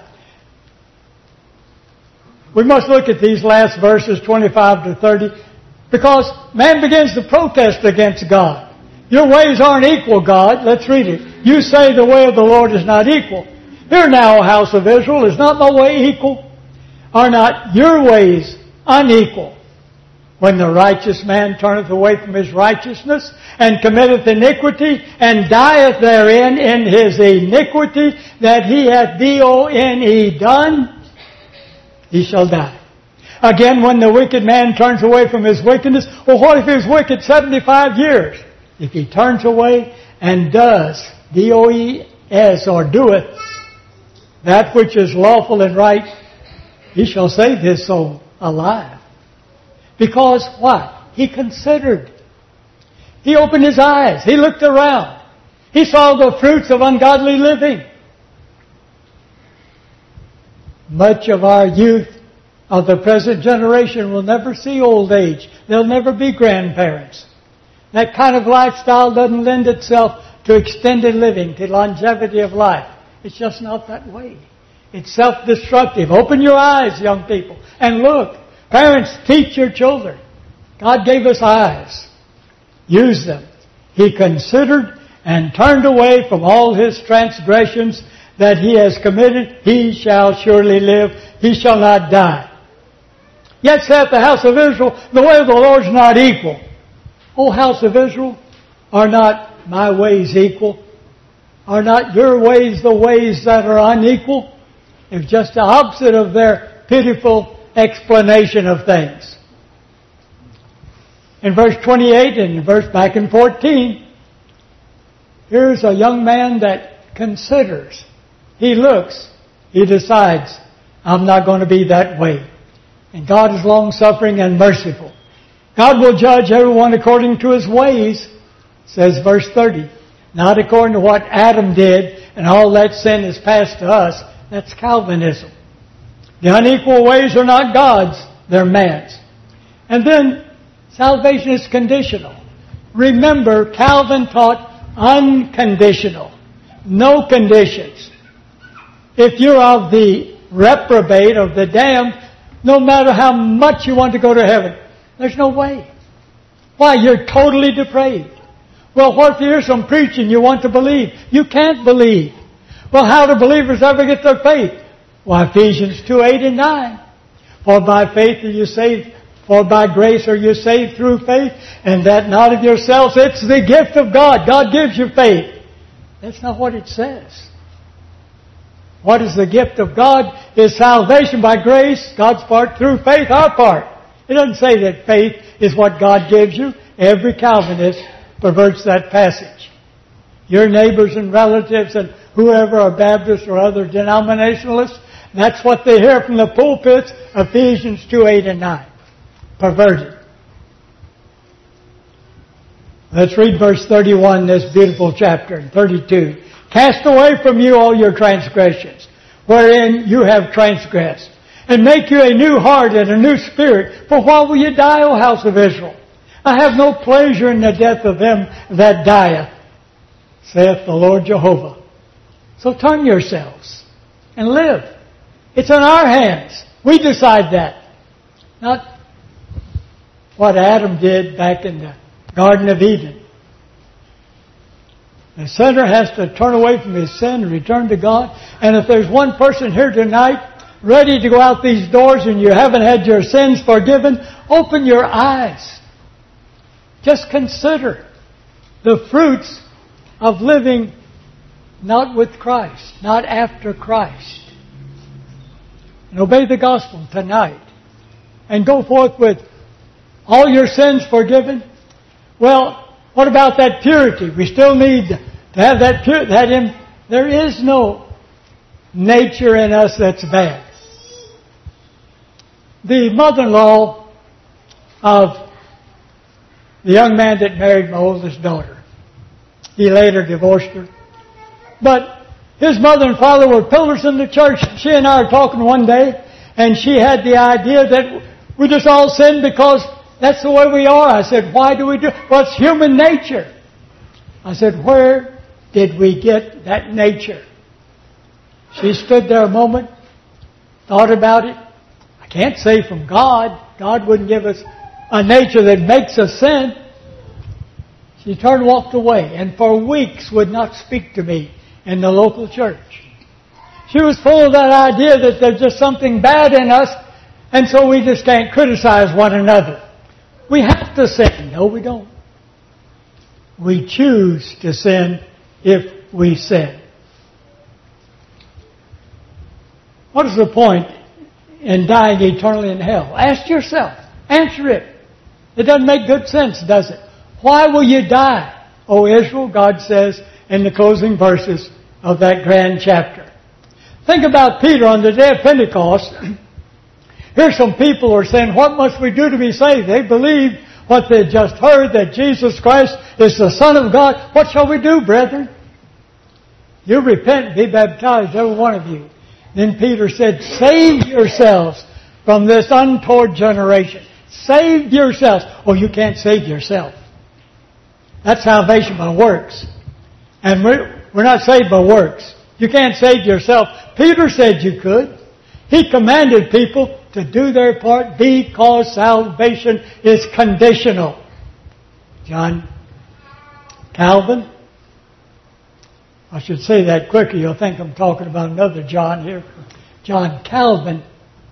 We must look at these last verses, twenty-five to thirty, because man begins to protest against God. Your ways aren't equal, God. Let's read it. You say the way of the Lord is not equal. Hear now, O house of Israel, is not my way equal? Are not your ways unequal? When the righteous man turneth away from his righteousness, and committeth iniquity, and dieth therein in his iniquity, that he hath D O N E done, he shall die. Again, when the wicked man turns away from his wickedness, well, what if he was wicked seventy-five years? If he turns away and does, D O E S, or doeth, that which is lawful and right, he shall save his soul alive. Because what? He considered. He opened his eyes. He looked around. He saw the fruits of ungodly living. Much of our youth of the present generation will never see old age. They'll never be grandparents. That kind of lifestyle doesn't lend itself to extended living, to longevity of life. It's just not that way. It's self-destructive. Open your eyes, young people, and look. Parents, teach your children. God gave us eyes. Use them. He considered and turned away from all his transgressions that he has committed. He shall surely live. He shall not die. Yet saith the house of Israel, the way of the Lord is not equal. O house of Israel, are not my ways equal? Are not your ways the ways that are unequal? It's just the opposite of their pitiful explanation of things. In verse twenty-eight and verse back in fourteen, here's a young man that considers. He looks. He decides, I'm not going to be that way. And God is long-suffering and merciful. God will judge everyone according to his ways, says verse thirty. Not according to what Adam did and all that sin is passed to us. That's Calvinism. The unequal ways are not God's, they're man's. And then, salvation is conditional. Remember, Calvin taught unconditional. No conditions. If you're of the reprobate, of the damned, no matter how much you want to go to heaven, there's no way. Why? You're totally depraved. Well, what if you hear some preaching you want to believe? You can't believe. Well, how do believers ever get their faith? Well, Ephesians two, eight and nine. For by faith are you saved, for by grace are you saved through faith, and that not of yourselves, it's the gift of God. God gives you faith. That's not what it says. What is the gift of God? Is salvation by grace, God's part, through faith, our part. It doesn't say that faith is what God gives you. Every Calvinist perverts that passage. Your neighbors and relatives and whoever are Baptists or other denominationalists, that's what they hear from the pulpits, Ephesians two, eight and nine. Perverted. Let's read verse thirty-one, this beautiful chapter, and thirty-two. Cast away from you all your transgressions, wherein you have transgressed, and make you a new heart and a new spirit. For why will you die, O house of Israel? I have no pleasure in the death of them that dieth, saith the Lord Jehovah. So turn yourselves and live. It's in our hands. We decide that. Not what Adam did back in the Garden of Eden. The sinner has to turn away from his sin and return to God. And if there's one person here tonight ready to go out these doors and you haven't had your sins forgiven, open your eyes. Just consider the fruits of living not with Christ, not after Christ. And obey the gospel tonight. And go forth with all your sins forgiven. Well, what about that purity? We still need to have that purity. That in, there is no nature in us that's bad. The mother-in-law of the young man that married my oldest daughter, he later divorced her. But his mother and father were pillars in the church. She and I were talking one day, and she had the idea that we just all sin because that's the way we are. I said, why do we do it? Well, it's human nature. I said, where did we get that nature? She stood there a moment, thought about it. I can't say from God. God wouldn't give us a nature that makes us sin. She turned and walked away, and for weeks would not speak to me in the local church. She was full of that idea that there's just something bad in us, and so we just can't criticize one another. We have to sin. No, we don't. We choose to sin if we sin. What is the point in dying eternally in hell? Ask yourself. Answer it. It doesn't make good sense, does it? Why will you die, O Israel? God says in the closing verses of that grand chapter. Think about Peter on the day of Pentecost. Here's some people who are saying, what must we do to be saved? They believe what they just heard, that Jesus Christ is the Son of God. What shall we do, brethren? You repent and be baptized, every one of you. Then Peter said, save yourselves from this untoward generation. Save yourselves. Oh, you can't save yourself. That's salvation by works. And we're, we're not saved by works. You can't save yourself. Peter said you could. He commanded people to do their part because salvation is conditional. John Calvin. I should say that quicker. You'll think I'm talking about another John here. John Calvin.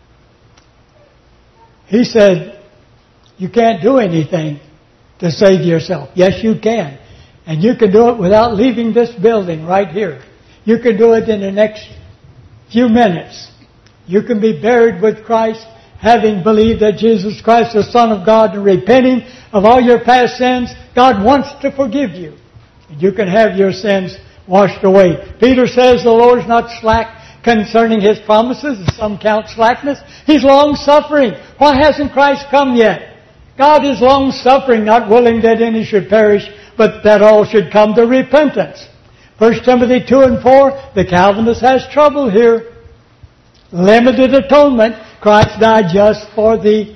He said, you can't do anything to save yourself. Yes, you can. And you can do it without leaving this building right here. You can do it in the next few minutes. You can be buried with Christ, having believed that Jesus Christ is the Son of God, and repenting of all your past sins. God wants to forgive you. And you can have your sins washed away. Peter says the Lord is not slack concerning His promises, as some count slackness. He's long-suffering. Why hasn't Christ come yet? God is long-suffering, not willing that any should perish, but that all should come to repentance. First Timothy two and four, the Calvinist has trouble here. Limited atonement. Christ died just for the,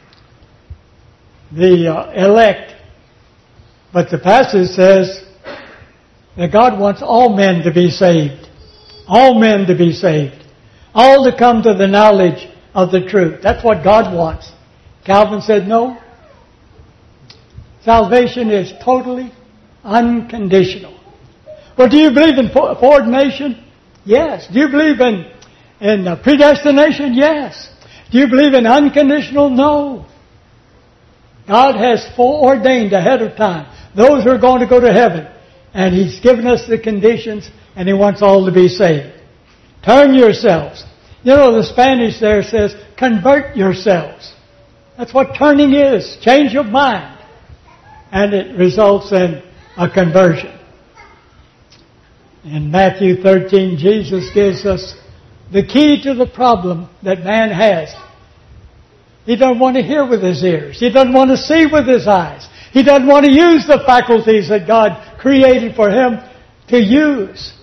the uh, elect. But the passage says that God wants all men to be saved. All men to be saved. All to come to the knowledge of the truth. That's what God wants. Calvin said no. Salvation is totally unconditional. Well, do you believe in foreordination? Yes. Do you believe in, in uh, predestination? Yes. Do you believe in unconditional? No. God has foreordained ahead of time those who are going to go to heaven. And He's given us the conditions, and He wants all to be saved. Turn yourselves. You know, the Spanish there says, convert yourselves. That's what turning is. Change of mind. And it results in a conversion. In Matthew thirteen, Jesus gives us the key to the problem that man has. He doesn't want to hear with his ears. He doesn't want to see with his eyes. He doesn't want to use the faculties that God created for him to use.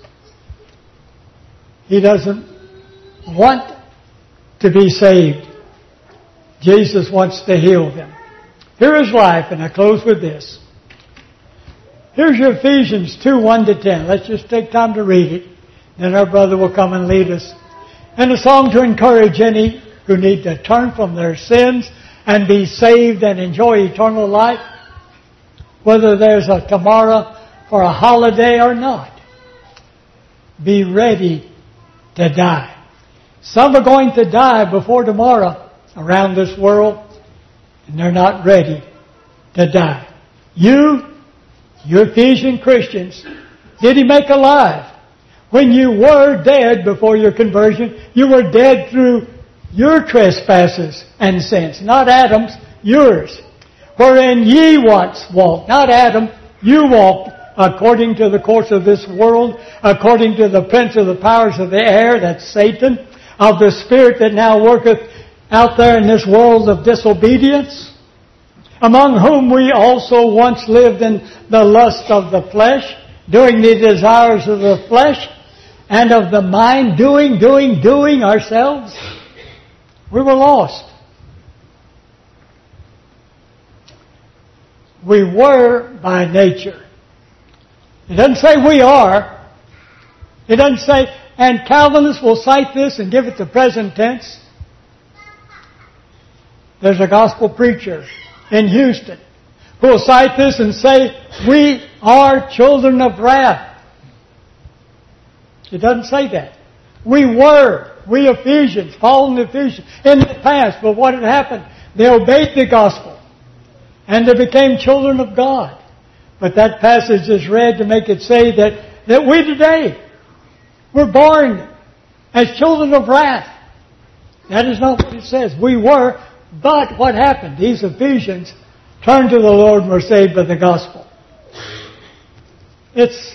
He doesn't want to be saved. Jesus wants to heal them. Here is life, and I close with this. Here's your Ephesians two, one to ten. Let's just take time to read it. Then our brother will come and lead us. And a song to encourage any who need to turn from their sins and be saved and enjoy eternal life. Whether there's a tomorrow for a holiday or not. Be ready to die. Some are going to die before tomorrow around this world, and they're not ready to die. You, you Ephesian Christians, did He make alive? When you were dead before your conversion, you were dead through your trespasses and sins. Not Adam's, yours. Wherein ye once walked. Not Adam, you walked according to the course of this world, according to the prince of the powers of the air, that's Satan, of the spirit that now worketh out there in this world of disobedience, among whom we also once lived in the lust of the flesh, doing the desires of the flesh and of the mind, doing, doing, doing ourselves. We were lost. We were by nature. It doesn't say we are. It doesn't say, and Calvinists will cite this and give it the present tense. There's a gospel preacher in Houston who will cite this and say, we are children of wrath. It doesn't say that. We were, we Ephesians, Paul and Ephesians, in the past. But what had happened? They obeyed the gospel. And they became children of God. But that passage is read to make it say that, that we today were born as children of wrath. That is not what it says. We were, but what happened? These Ephesians turned to the Lord and were saved by the gospel. It's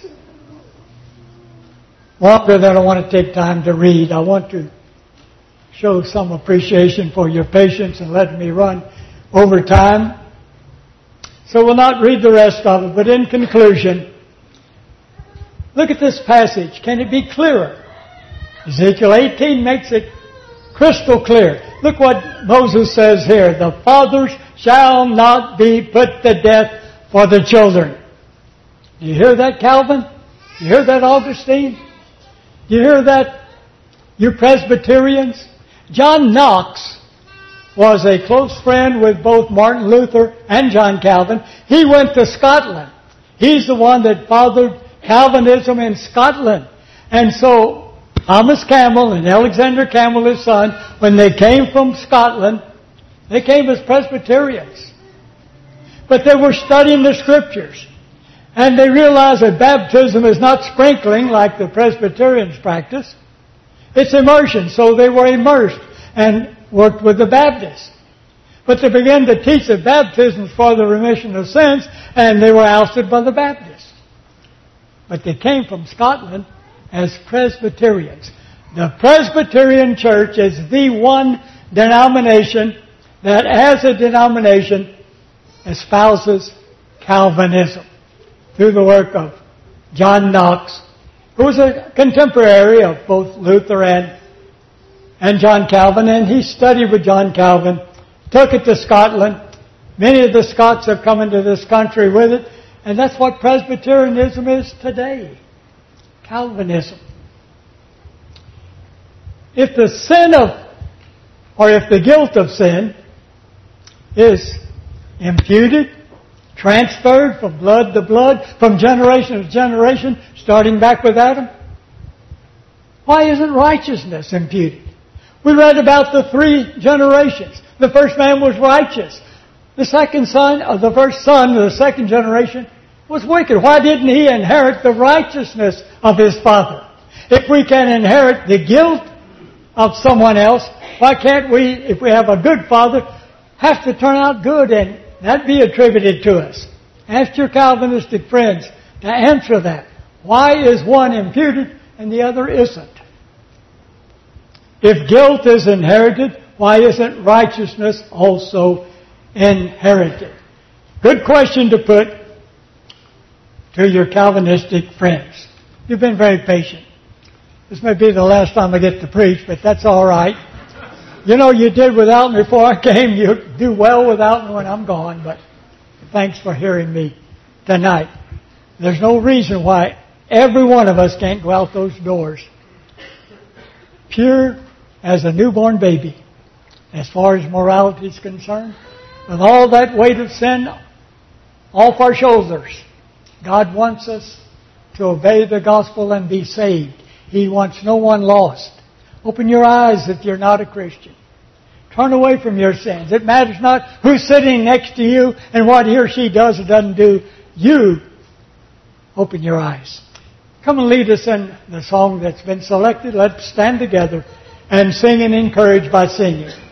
longer than I want to take time to read. I want to show some appreciation for your patience and letting me run over time. So we'll not read the rest of it, but in conclusion, look at this passage. Can it be clearer? Ezekiel eighteen makes it crystal clear. Look what Moses says here. The fathers shall not be put to death for the children. Do you hear that, Calvin? Do you hear that, Augustine? Do you hear that, you Presbyterians? John Knox was a close friend with both Martin Luther and John Calvin. He went to Scotland. He's the one that fathered Calvinism in Scotland. And so Thomas Campbell and Alexander Campbell, his son, when they came from Scotland, they came as Presbyterians. But they were studying the Scriptures. And they realized that baptism is not sprinkling like the Presbyterians practice. It's immersion. So they were immersed and worked with the Baptists. But they began to teach that baptism for the remission of sins, and they were ousted by the Baptists. But they came from Scotland as Presbyterians. The Presbyterian Church is the one denomination that, as a denomination, espouses Calvinism through the work of John Knox, who was a contemporary of both Luther and and John Calvin, and he studied with John Calvin, took it to Scotland. Many of the Scots have come into this country with it, and that's what Presbyterianism is today. Calvinism. If the sin of, or if the guilt of sin is imputed, transferred from blood to blood, from generation to generation, starting back with Adam, Why isn't righteousness imputed? We read about the three generations. The first man was righteous. The second son, or the first son of the second generation was wicked. Why didn't he inherit the righteousness of his father? If we can inherit the guilt of someone else, why can't we, if we have a good father, have to turn out good and that be attributed to us? Ask your Calvinistic friends to answer that. Why is one imputed and the other isn't? If guilt is inherited, why isn't righteousness also inherited? Good question to put to your Calvinistic friends. You've been very patient. This may be the last time I get to preach, but that's all right. You know, you did without me before I came. You do well without me when I'm gone, but thanks for hearing me tonight. There's no reason why every one of us can't go out those doors pure as a newborn baby, as far as morality is concerned, with all that weight of sin off our shoulders. God wants us to obey the gospel and be saved. He wants no one lost. Open your eyes if you're not a Christian. Turn away from your sins. It matters not who's sitting next to you and what he or she does or doesn't do. You open your eyes. Come and lead us in the song that's been selected. Let's stand together and sing and encourage by singing.